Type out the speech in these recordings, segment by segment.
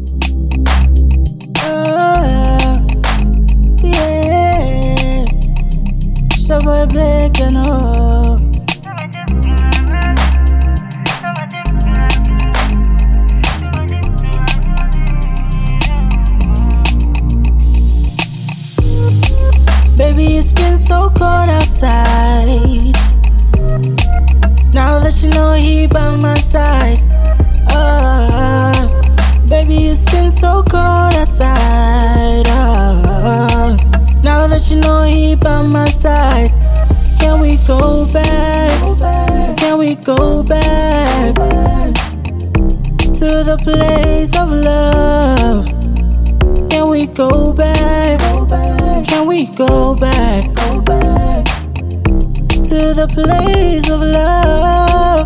Yeah. Shabba Blake, you know. Baby, it's been so cold outside. Now that you know he by my side. Baby, it's been so cold outside. Now that you know he by my side. Can we go back? Can we go back to the place of love? Can we go back? Can we go back to the place of love?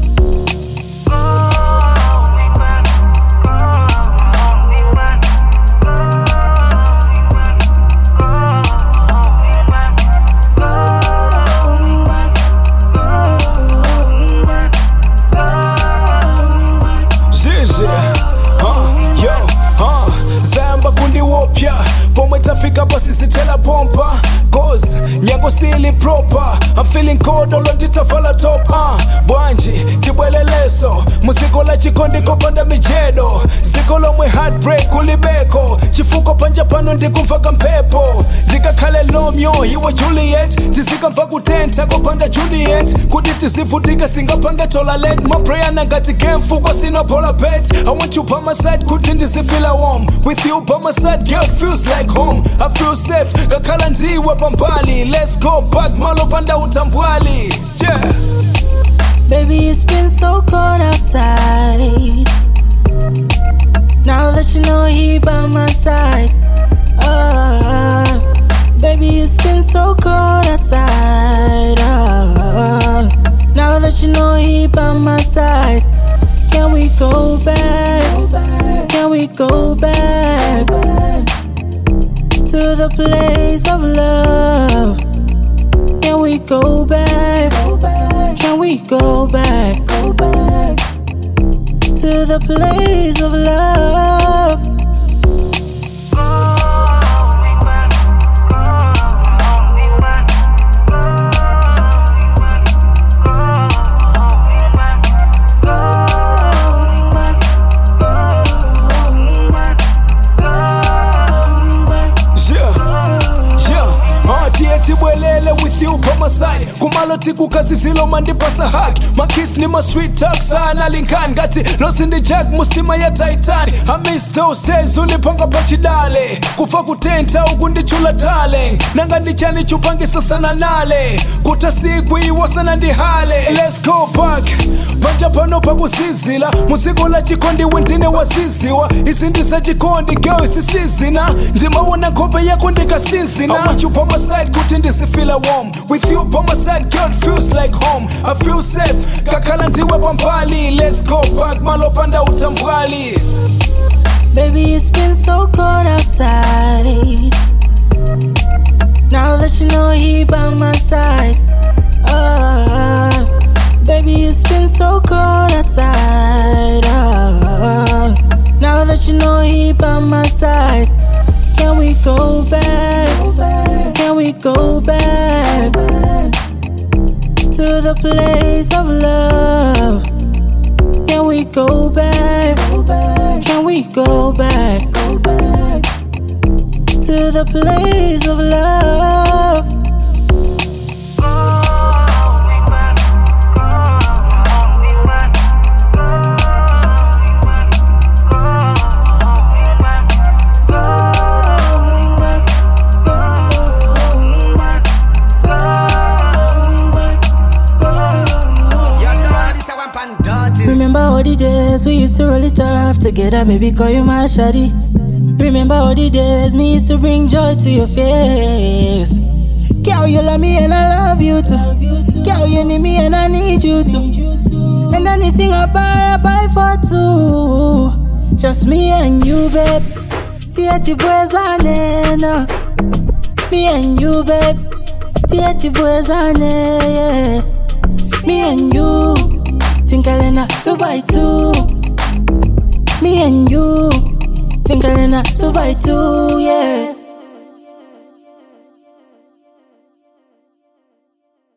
Pomwe tafika basi sitela pompa Cause nyango sili proper I'm feeling cold olo nditavala top Bwanji, tibweleleso Muziko la chikondi kopanda mijedo Ziko lomwe heartbreak ulibeko Chifuko panja pano ndikumvaka mpepo Ndika kale Romeo, hiwa Juliet Tizika mvaku tenta kopanda Juliet Kuti tizivutika singapanga toilet My prayer nangati game fuko sino polar bet I want you by my side kuti ndizifila warm With you by my side girl feels like home I feel safe, kakala ndiwe pambali Let's go back, malo panda utambwali Yeah. Baby, it's been so cold outside. Now that you know he by my side. Baby, it's been so cold outside. Now that you know he by my side. Can we go back? Can we go back to the place of love? Can we go back? Can we go back to the place of love? Tibwelele with you by my side Kumalo tiku kazi zilo mandipasa haki My kiss ni my sweet talk sana linkan Gati lost in the jack mustima ya Titani I miss those days ulipanga pachidale Kufa kutenta ukundi chula darling Nanga ndichani chupangisa sana nale Kutasiku iwasana ndihale Let's go back Panja pano pakusizila Musiko la chikondi wentine wasiziwa Isindisa chikondi girl isisizina Ndima wana kope yako ndikasizina I want you by my side kuti ndisifila warm With you by my side girl feels like home I feel safe kakala ndiwe pambali Let's go back malo panda utambwali Baby, it's been so cold outside. Now that you know he by my side. Baby, it's been so cold outside. Now that you know he by my side. Can we go back? Can we go back to the place of love? Can we go back? Can we go back to the place of love? Remember all the days we used to roll it up together, baby, call you my shawty. Remember all the days me used to bring joy to your face. Girl, you love me and I love you too. Girl, you need me and I need you too. And anything I buy for two. Just me and you, babe. Tieti bwezane na. Me and you, babe. Tieti bwezane, yeah. Me and you. Tinkalena 2 by 2. Me and you. Tinkalina 2 by 2, yeah.